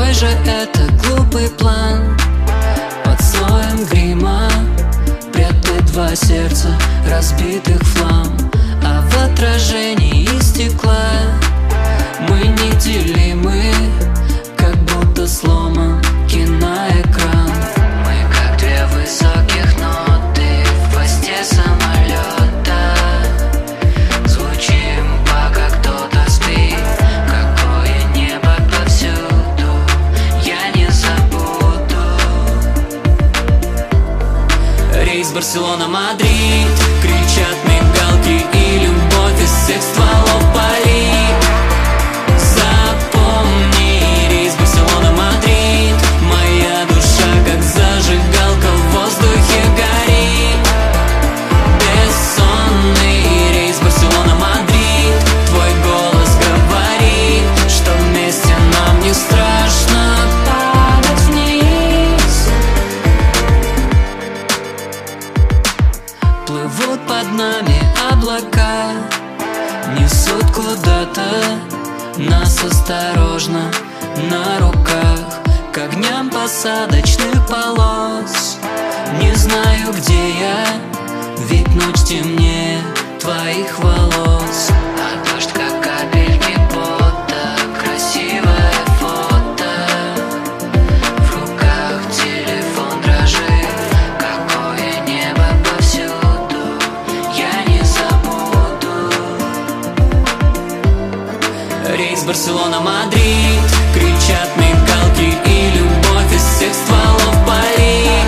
Какой же это глупый план? Под слоем грима прятать два сердца, разбитых флам. А в отражении стекла мы неделимы, как будто сломан киноэкран. Мы как две высоких ноты в хвосте самолета, звучим, пока кто-то спит. Какое небо повсюду, я не забуду. Рейс Барселона-Мадрид, кричат мигалки, и любовь из всех стволов палит. Запомни, рейс Барселона-Мадрид, моя душа как зажигалка в воздухе горит. Бессонный рейс Барселона-Мадрид, твой голос говорит, что вместе нам не страшно падать вниз. Плывут под нами облака, несут куда-то нас осторожно на руках, к огням посадочных полос. Не знаю, где я, ведь ночь темнее твоих волос. А дождь, как капельки пота, красивое фото. В руках телефон дрожит, какое небо повсюду, я не забуду. Рейс Барселона-Мадрид, кричат мигалки, и любовь из всех стволов палит.